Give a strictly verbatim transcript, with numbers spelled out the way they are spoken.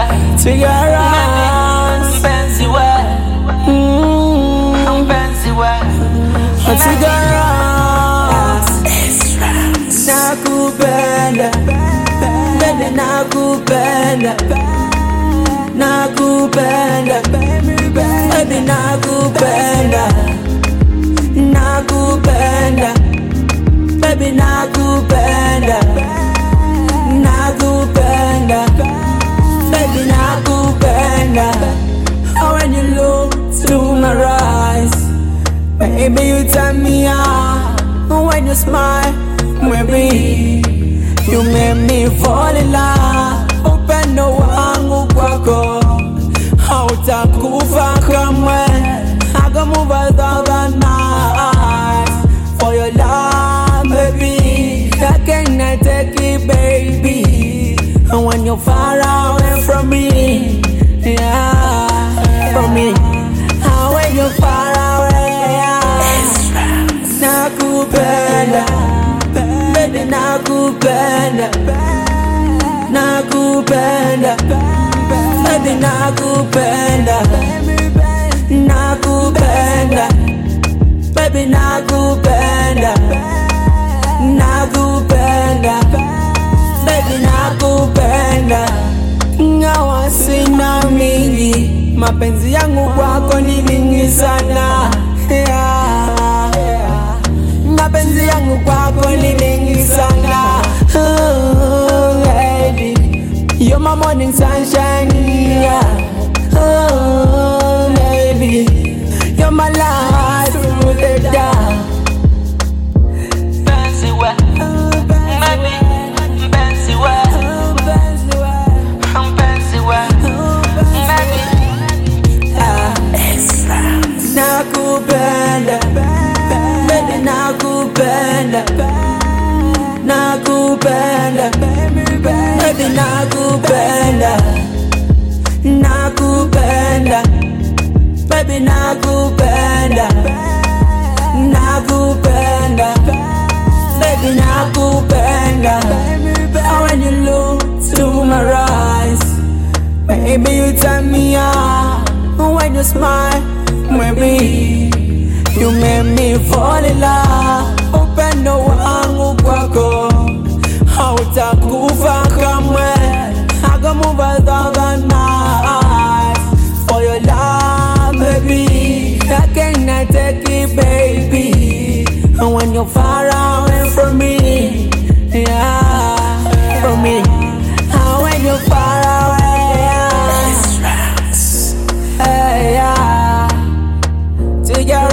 Tigara, Fancy way, mm, fancy way. Tigara, nakupenda, baby nakupenda, nakupenda, baby nakupenda, nakupenda, baby nakupenda, nakupenda, baby nakupenda. Oh, when you look to my eyes, baby you turn me on. When you smile, baby you make me fall in love. Upendo wangu kwako hautakufa kamwe. I go move a thousand miles for your love, baby. I cannot take it, baby. And when you're far away from me, yeah, from me. And when you're far away, yeah, nakupenda, baby nakupenda, nakupenda, baby nakupenda, nakupenda, baby nakupenda, nakupenda, baby nakupenda. Ngawa sina mingi, mapenzi yangu kwako ni mingi sana, yeah, yeah. Mapenzi yangu kwako ni mingi sana, oh, baby. You're my morning sunshine, yeah. Oh, baby. You're my light through the dark. Fancy way, baby, fancy way, fancy way, baby. Nakupenda, baby nakupenda, nakupenda, baby nakupenda, nakupenda, baby nakupenda, nakupenda, baby nakupenda. Oh, when you look to my eyes, baby you turn me on. When you smile, baby you make me fall in love. Upendo wangu kwako hautakufa kamwe. I go move a thousand miles for your love, baby. I cannot take it, baby. And when you're far away from me, yeah, from me. And when you're far away, yeah, hey, yeah, together.